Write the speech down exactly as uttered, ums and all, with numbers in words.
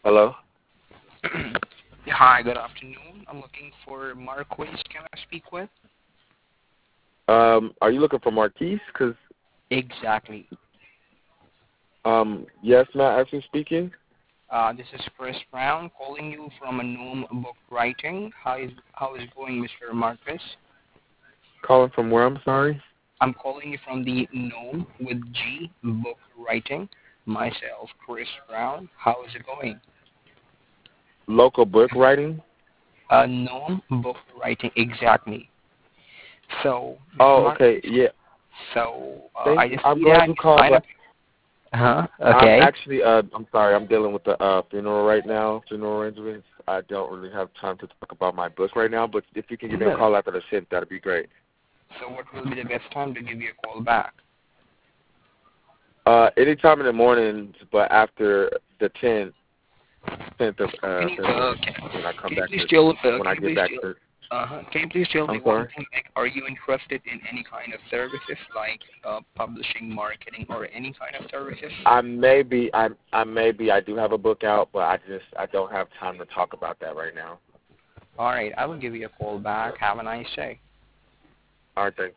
Hello? Hi, good afternoon. I'm looking for Marquez. Can I speak with? Um, are you looking for Marquise? Cause Exactly. um, yes, Matt actually speaking. Uh, this is Chris Brown calling you from a Gnome Book Writing. How is how is it going, Mister Marquez? Calling from where? I'm sorry. I'm calling you from the Gnome with G Book Writing. Myself, Chris Brown. How is it going? Local book writing. Uh, Gnome Book Writing. Exactly. So, Mister Oh, okay. Marquez. Yeah. So uh, Thank I you. just I'm see glad that you you called, signed up. but Huh? I'm Okay. actually uh, I'm sorry. I'm dealing with the uh funeral right now. Funeral arrangements. I don't really have time to talk about my book right now. But if you can give me a No. call after the shift, that'd be great. So what will be the best time to give you a call back? Uh, anytime in the mornings, but after the tenth, tenth of Can uh, you uh, February, can, when I come can you back please to tell uh, when can I you get please back tell to. uh, can you please tell me I'm one sorry. thing? Like, are you interested in any kind of services like uh, publishing, marketing, or any kind of services? I may be, I, I may be, I do have a book out, but I just, I don't have time to talk about that right now. All right, I will give you a call back. Have a nice day. All right, thank